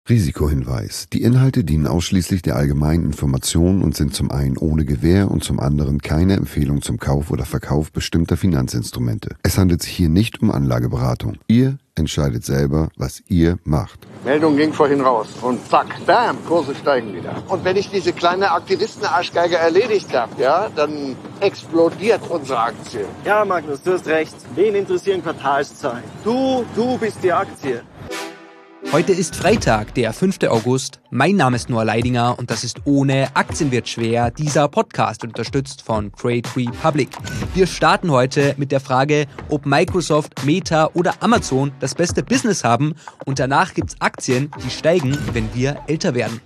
Risikohinweis. Die Inhalte dienen ausschließlich der allgemeinen Information und sind zum einen ohne Gewähr und zum anderen keine Empfehlung zum Kauf oder Verkauf bestimmter Finanzinstrumente. Es handelt sich hier nicht um Anlageberatung. Ihr entscheidet selber, was ihr macht. Meldung ging vorhin raus und zack, bam, Kurse steigen wieder. Und wenn ich diese kleine Aktivisten-Arschgeige erledigt habe, ja, dann explodiert unsere Aktie. Ja, Magnus, du hast recht. Wen interessieren Quartalszahlen? Du bist die Aktie. Heute ist Freitag, der 5. August. Mein Name ist Noah Leidinger und das ist ohne Aktien wird schwer. Dieser Podcast wird unterstützt von Trade Republic. Wir starten heute mit der Frage, ob Microsoft, Meta oder Amazon das beste Business haben und danach gibt's Aktien, die steigen, wenn wir älter werden.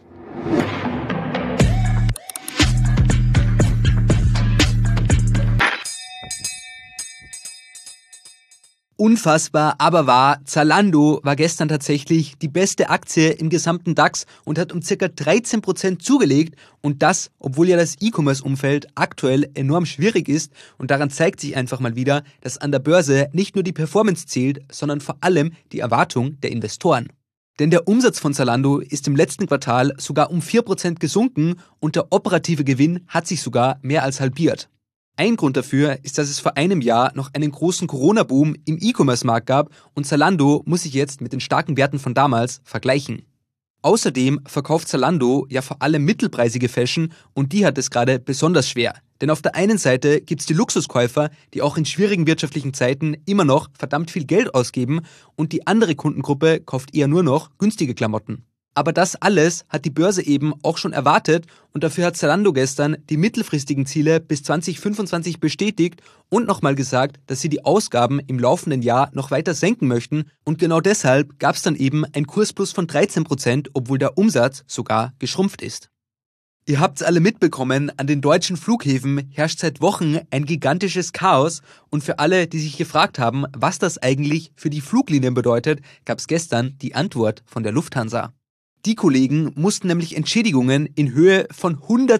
Unfassbar, aber wahr, Zalando war gestern tatsächlich die beste Aktie im gesamten DAX und hat um ca. 13% zugelegt und das, obwohl ja das E-Commerce-Umfeld aktuell enorm schwierig ist und daran zeigt sich einfach mal wieder, dass an der Börse nicht nur die Performance zählt, sondern vor allem die Erwartung der Investoren. Denn der Umsatz von Zalando ist im letzten Quartal sogar um 4% gesunken und der operative Gewinn hat sich sogar mehr als halbiert. Ein Grund dafür ist, dass es vor einem Jahr noch einen großen Corona-Boom im E-Commerce-Markt gab und Zalando muss sich jetzt mit den starken Werten von damals vergleichen. Außerdem verkauft Zalando ja vor allem mittelpreisige Fashion und die hat es gerade besonders schwer. Denn auf der einen Seite gibt's die Luxuskäufer, die auch in schwierigen wirtschaftlichen Zeiten immer noch verdammt viel Geld ausgeben und die andere Kundengruppe kauft eher nur noch günstige Klamotten. Aber das alles hat die Börse eben auch schon erwartet und dafür hat Zalando gestern die mittelfristigen Ziele bis 2025 bestätigt und nochmal gesagt, dass sie die Ausgaben im laufenden Jahr noch weiter senken möchten und genau deshalb gab es dann eben ein Kursplus von 13%, obwohl der Umsatz sogar geschrumpft ist. Ihr habt's alle mitbekommen, an den deutschen Flughäfen herrscht seit Wochen ein gigantisches Chaos und für alle, die sich gefragt haben, was das eigentlich für die Fluglinien bedeutet, gab's gestern die Antwort von der Lufthansa. Die Kollegen mussten nämlich Entschädigungen in Höhe von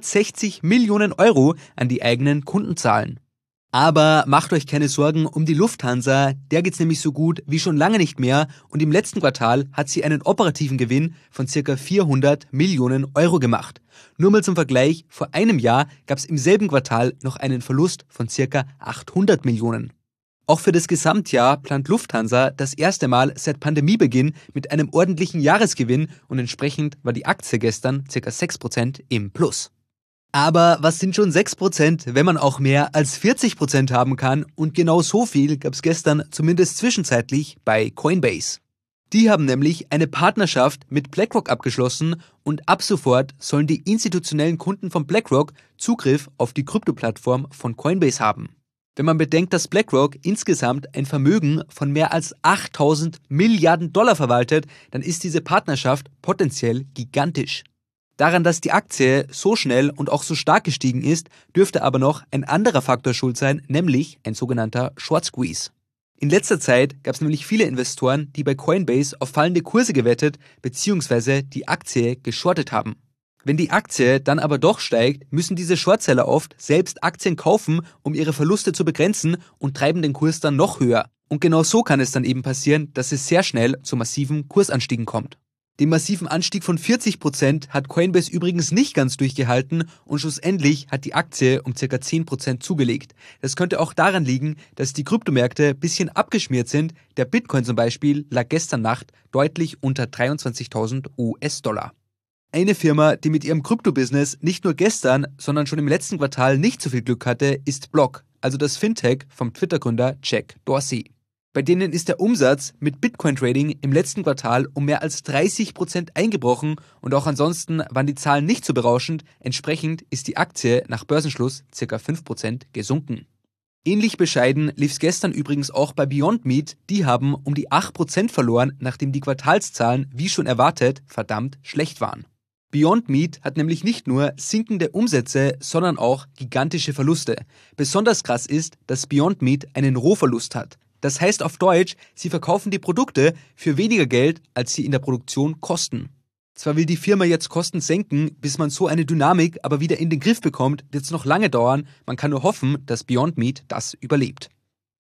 160 Millionen Euro an die eigenen Kunden zahlen. Aber macht euch keine Sorgen um die Lufthansa, der geht's nämlich so gut wie schon lange nicht mehr und im letzten Quartal hat sie einen operativen Gewinn von ca. 400 Millionen Euro gemacht. Nur mal zum Vergleich, vor einem Jahr gab's im selben Quartal noch einen Verlust von ca. 800 Millionen. Auch für das Gesamtjahr plant Lufthansa das erste Mal seit Pandemiebeginn mit einem ordentlichen Jahresgewinn und entsprechend war die Aktie gestern ca. 6% im Plus. Aber was sind schon 6%, wenn man auch mehr als 40% haben kann und genau so viel gab es gestern zumindest zwischenzeitlich bei Coinbase. Die haben nämlich eine Partnerschaft mit BlackRock abgeschlossen und ab sofort sollen die institutionellen Kunden von BlackRock Zugriff auf die Kryptoplattform von Coinbase haben. Wenn man bedenkt, dass BlackRock insgesamt ein Vermögen von mehr als 8.000 Milliarden Dollar verwaltet, dann ist diese Partnerschaft potenziell gigantisch. Daran, dass die Aktie so schnell und auch so stark gestiegen ist, dürfte aber noch ein anderer Faktor schuld sein, nämlich ein sogenannter Short Squeeze. In letzter Zeit gab es nämlich viele Investoren, die bei Coinbase auf fallende Kurse gewettet bzw. die Aktie geschortet haben. Wenn die Aktie dann aber doch steigt, müssen diese Shortseller oft selbst Aktien kaufen, um ihre Verluste zu begrenzen und treiben den Kurs dann noch höher. Und genau so kann es dann eben passieren, dass es sehr schnell zu massiven Kursanstiegen kommt. Den massiven Anstieg von 40% hat Coinbase übrigens nicht ganz durchgehalten und schlussendlich hat die Aktie um ca. 10% zugelegt. Das könnte auch daran liegen, dass die Kryptomärkte ein bisschen abgeschmiert sind. Der Bitcoin zum Beispiel lag gestern Nacht deutlich unter 23.000 US-Dollar. Eine Firma, die mit ihrem Krypto-Business nicht nur gestern, sondern schon im letzten Quartal nicht so viel Glück hatte, ist Block, also das Fintech vom Twitter-Gründer Jack Dorsey. Bei denen ist der Umsatz mit Bitcoin-Trading im letzten Quartal um mehr als 30% eingebrochen und auch ansonsten waren die Zahlen nicht so berauschend, entsprechend ist die Aktie nach Börsenschluss ca. 5% gesunken. Ähnlich bescheiden lief es gestern übrigens auch bei Beyond Meat, die haben um die 8% verloren, nachdem die Quartalszahlen, wie schon erwartet, verdammt schlecht waren. Beyond Meat hat nämlich nicht nur sinkende Umsätze, sondern auch gigantische Verluste. Besonders krass ist, dass Beyond Meat einen Rohverlust hat. Das heißt auf Deutsch, sie verkaufen die Produkte für weniger Geld, als sie in der Produktion kosten. Zwar will die Firma jetzt Kosten senken, bis man so eine Dynamik aber wieder in den Griff bekommt, wird es noch lange dauern. Man kann nur hoffen, dass Beyond Meat das überlebt.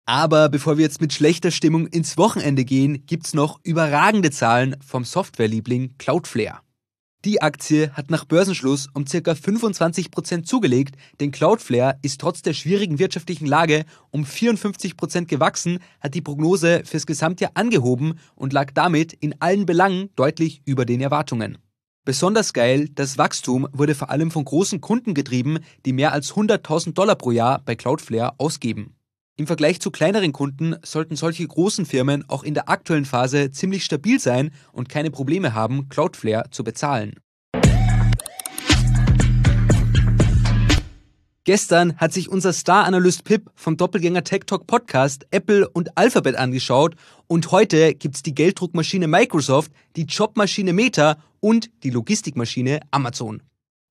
Aber bevor wir jetzt mit schlechter Stimmung ins Wochenende gehen, gibt's noch überragende Zahlen vom Softwareliebling Cloudflare. Die Aktie hat nach Börsenschluss um ca. 25% zugelegt, denn Cloudflare ist trotz der schwierigen wirtschaftlichen Lage um 54% gewachsen, hat die Prognose fürs Gesamtjahr angehoben und lag damit in allen Belangen deutlich über den Erwartungen. Besonders geil, das Wachstum wurde vor allem von großen Kunden getrieben, die mehr als $100.000 pro Jahr bei Cloudflare ausgeben. Im Vergleich zu kleineren Kunden sollten solche großen Firmen auch in der aktuellen Phase ziemlich stabil sein und keine Probleme haben, Cloudflare zu bezahlen. Gestern hat sich unser Star-Analyst Pip vom Doppelgänger Tech Talk Podcast Apple und Alphabet angeschaut und heute gibt's die Gelddruckmaschine Microsoft, die Jobmaschine Meta und die Logistikmaschine Amazon.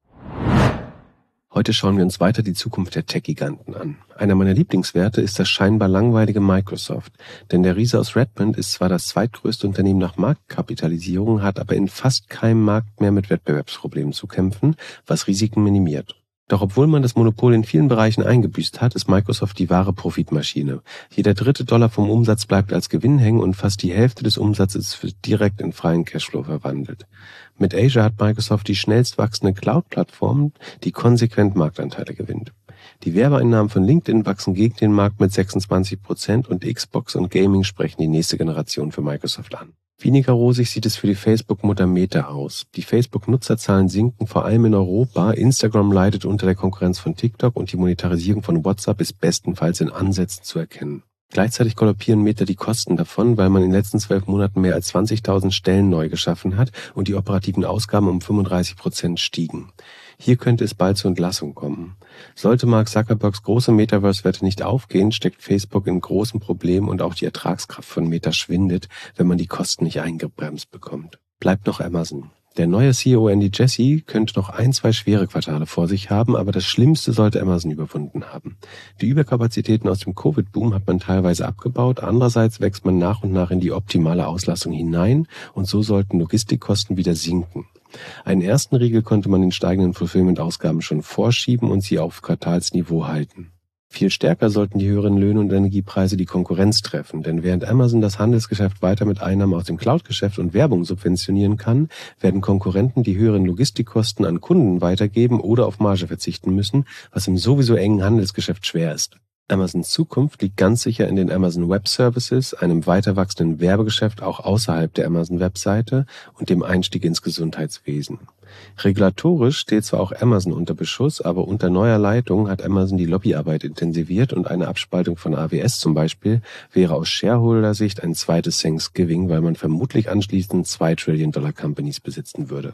Heute schauen wir uns weiter die Zukunft der Tech-Giganten an. Einer meiner Lieblingswerte ist das scheinbar langweilige Microsoft. Denn der Riese aus Redmond ist zwar das zweitgrößte Unternehmen nach Marktkapitalisierung, hat aber in fast keinem Markt mehr mit Wettbewerbsproblemen zu kämpfen, was Risiken minimiert. Doch obwohl man das Monopol in vielen Bereichen eingebüßt hat, ist Microsoft die wahre Profitmaschine. Jeder dritte Dollar vom Umsatz bleibt als Gewinn hängen und fast die Hälfte des Umsatzes wird direkt in freien Cashflow verwandelt. Mit Azure hat Microsoft die schnellst wachsende Cloud-Plattform, die konsequent Marktanteile gewinnt. Die Werbeeinnahmen von LinkedIn wachsen gegen den Markt mit 26% und Xbox und Gaming sprechen die nächste Generation für Microsoft an. Weniger rosig sieht es für die Facebook-Mutter Meta aus. Die Facebook-Nutzerzahlen sinken vor allem in Europa, Instagram leidet unter der Konkurrenz von TikTok und die Monetarisierung von WhatsApp ist bestenfalls in Ansätzen zu erkennen. Gleichzeitig galoppieren Meta die Kosten davon, weil man in den letzten 12 Monaten mehr als 20.000 Stellen neu geschaffen hat und die operativen Ausgaben um 35% stiegen. Hier könnte es bald zur Entlassung kommen. Sollte Mark Zuckerbergs große Metaverse-Wette nicht aufgehen, steckt Facebook in großen Problemen und auch die Ertragskraft von Meta schwindet, wenn man die Kosten nicht eingebremst bekommt. Bleibt noch Amazon. Der neue CEO Andy Jassy könnte noch 1-2 schwere Quartale vor sich haben, aber das Schlimmste sollte Amazon überwunden haben. Die Überkapazitäten aus dem Covid-Boom hat man teilweise abgebaut, andererseits wächst man nach und nach in die optimale Auslastung hinein und so sollten Logistikkosten wieder sinken. Einen ersten Riegel konnte man den steigenden Fulfillment-Ausgaben schon vorschieben und sie auf Quartalsniveau halten. Viel stärker sollten die höheren Löhne und Energiepreise die Konkurrenz treffen, denn während Amazon das Handelsgeschäft weiter mit Einnahmen aus dem Cloud-Geschäft und Werbung subventionieren kann, werden Konkurrenten die höheren Logistikkosten an Kunden weitergeben oder auf Marge verzichten müssen, was im sowieso engen Handelsgeschäft schwer ist. Amazons Zukunft liegt ganz sicher in den Amazon Web Services, einem weiter wachsenden Werbegeschäft auch außerhalb der Amazon-Webseite und dem Einstieg ins Gesundheitswesen. Regulatorisch steht zwar auch Amazon unter Beschuss, aber unter neuer Leitung hat Amazon die Lobbyarbeit intensiviert und eine Abspaltung von AWS zum Beispiel wäre aus Shareholder-Sicht ein zweites Thanksgiving, weil man vermutlich anschließend 2 Trillion Dollar Companies besitzen würde.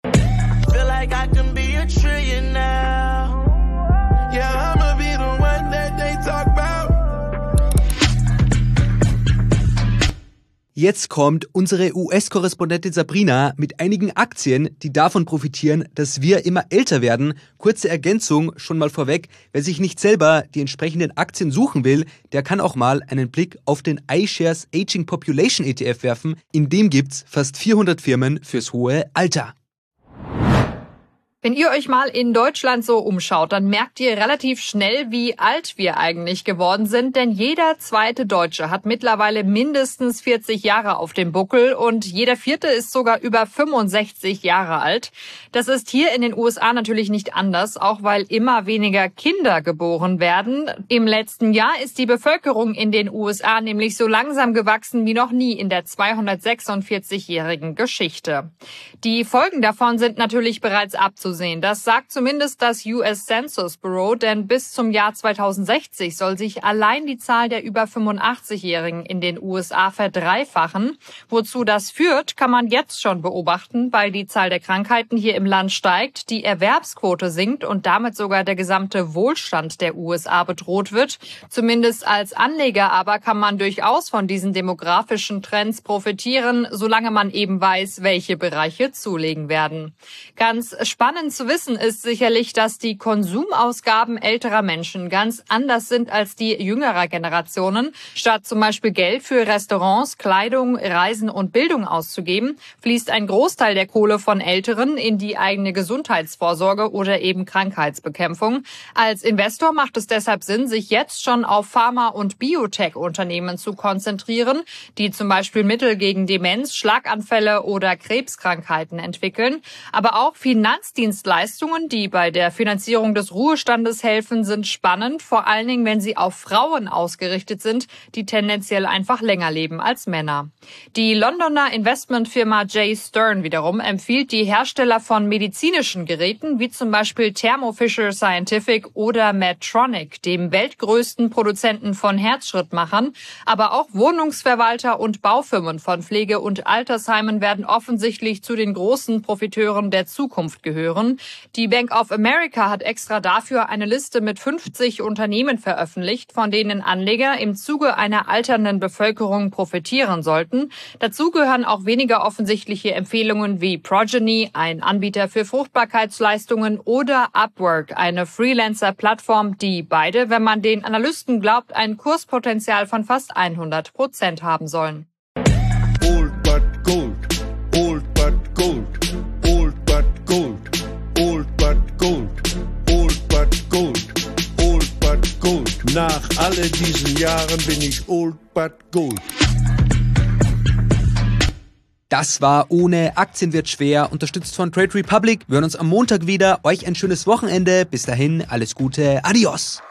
Jetzt kommt unsere US-Korrespondentin Sabrina mit einigen Aktien, die davon profitieren, dass wir immer älter werden. Kurze Ergänzung schon mal vorweg, wer sich nicht selber die entsprechenden Aktien suchen will, der kann auch mal einen Blick auf den iShares Aging Population ETF werfen. In dem gibt's fast 400 Firmen fürs hohe Alter. Wenn ihr euch mal in Deutschland so umschaut, dann merkt ihr relativ schnell, wie alt wir eigentlich geworden sind, denn jeder zweite Deutsche hat mittlerweile mindestens 40 Jahre auf dem Buckel und jeder vierte ist sogar über 65 Jahre alt. Das ist hier in den USA natürlich nicht anders, auch weil immer weniger Kinder geboren werden. Im letzten Jahr ist die Bevölkerung in den USA nämlich so langsam gewachsen wie noch nie in der 246-jährigen Geschichte. Die Folgen davon sind natürlich bereits abzusehen. Das sagt zumindest das US Census Bureau, denn bis zum Jahr 2060 soll sich allein die Zahl der über 85-Jährigen in den USA verdreifachen. Wozu das führt, kann man jetzt schon beobachten, weil die Zahl der Krankheiten hier im Land steigt, die Erwerbsquote sinkt und damit sogar der gesamte Wohlstand der USA bedroht wird. Zumindest als Anleger aber kann man durchaus von diesen demografischen Trends profitieren, solange man eben weiß, welche Bereiche zulegen werden. Ganz spannend Spannend zu wissen ist sicherlich, dass die Konsumausgaben älterer Menschen ganz anders sind als die jüngerer Generationen. Statt zum Beispiel Geld für Restaurants, Kleidung, Reisen und Bildung auszugeben, fließt ein Großteil der Kohle von Älteren in die eigene Gesundheitsvorsorge oder eben Krankheitsbekämpfung. Als Investor macht es deshalb Sinn, sich jetzt schon auf Pharma- und Biotech-Unternehmen zu konzentrieren, die zum Beispiel Mittel gegen Demenz, Schlaganfälle oder Krebskrankheiten entwickeln. Aber auch Finanzdienstleistungen, die bei der Finanzierung des Ruhestandes helfen, sind spannend, vor allen Dingen, wenn sie auf Frauen ausgerichtet sind, die tendenziell einfach länger leben als Männer. Die Londoner Investmentfirma J. Stern wiederum empfiehlt die Hersteller von medizinischen Geräten, wie zum Beispiel Thermo Fisher Scientific oder Medtronic, dem weltgrößten Produzenten von Herzschrittmachern. Aber auch Wohnungsverwalter und Baufirmen von Pflege- und Altersheimen werden offensichtlich zu den großen Profiteuren der Zukunft gehören. Die Bank of America hat extra dafür eine Liste mit 50 Unternehmen veröffentlicht, von denen Anleger im Zuge einer alternden Bevölkerung profitieren sollten. Dazu gehören auch weniger offensichtliche Empfehlungen wie Progeny, ein Anbieter für Fruchtbarkeitsleistungen, oder Upwork, eine Freelancer-Plattform, die beide, wenn man den Analysten glaubt, ein Kurspotenzial von fast 100% haben sollen. Old but gold, old but gold, old but gold, old but gold, old but gold, old but gold. Nach all diesen Jahren bin ich old but gold. Das war Ohne Aktien wird schwer, unterstützt von Trade Republic. Wir hören uns am Montag wieder. Euch ein schönes Wochenende. Bis dahin, alles Gute. Adios.